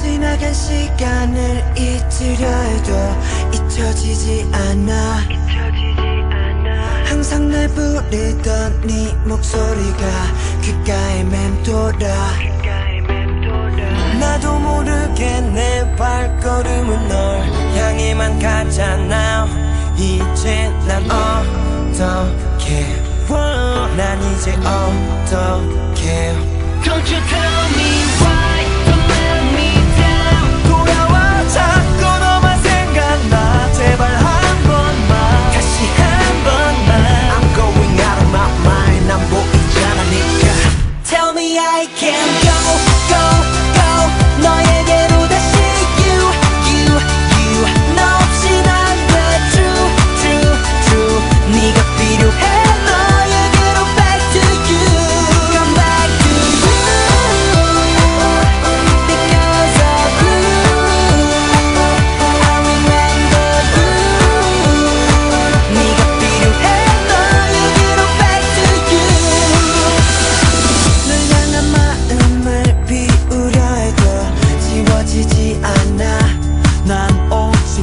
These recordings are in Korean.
지나간 시간을 잊으려 해도 잊혀지지 않아. 항상 날 부르던 네 목소리가 귓가에 맴돌아. 나도 모르게 내 발걸음은 널 향해만 가잖아. 이제 난 어떡해, 난 이제 어떡해. Don't you tell me why, don't let me down. 돌아와 자꾸 너만 생각나. 제발 한 번만, 다시 한 번만. I'm going out of my mind. 난 보이지 않으니까. Tell me I can go, go, go. 너에게로 다시 you. 너 없이 난 돼 true, true, true. 네가 필요해. 너에게로 back to you. Come back to you. Because of you, I remember you. 네가 필요해. 너에게로 back to you. 널 향한 마음을 비우려 해도 지워지지 않아. 난 오직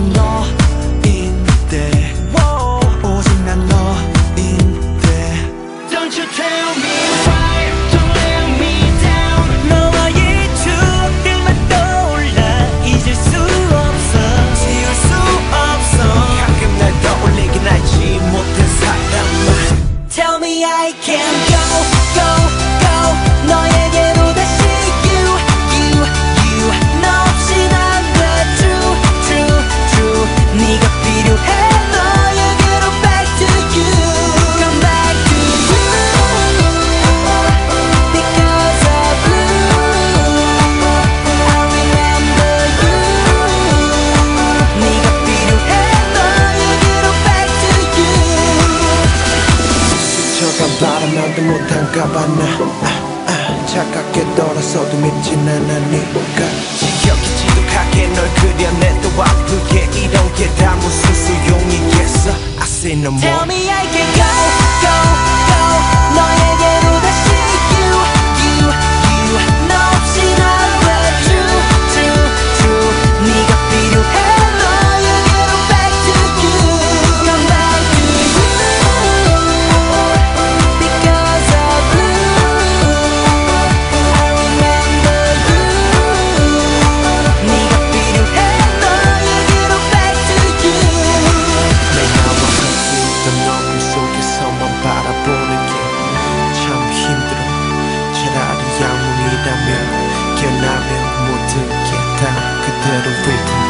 너인데, 오직 난 너인데. Don't you tell me why, don't let me down. 너와의 추억들만 떠올라. 잊을 수 없어, 지울 수 없어. 가끔 날 떠올리긴 하지 못한 사람만. Tell me I can go, go, go. 너에게로 다시 you. 너 없이 난 돼 true, true, true. 네가 필요해. 너에게로 back to you. Come back to you. Because of you, I remember you. 네가 필요해. 너에게로 back to you. 스쳐간 바라만도 못한가 봐. 나 차갑게 떨어서도 믿진 않으니까. 지겹게 지독하게 널 그려내도 아프게. 이런 게 다 무슨 소용이겠어. I say no more. Tell me I can go, go, go. 너에게로 다시 you. 너 없이 난 돼 true, true, true. 네가 필요해. 너에게로 back to you. Come back to you. Because of you, I remember you. 네가 필요해. 너에게로 back to you. 내 나와 함께 있던 너울 속에서만 바라보는 게 참 힘들어. 차라리 영웅이라면 깨어나면 모든 게 다 그대로 될 텐데.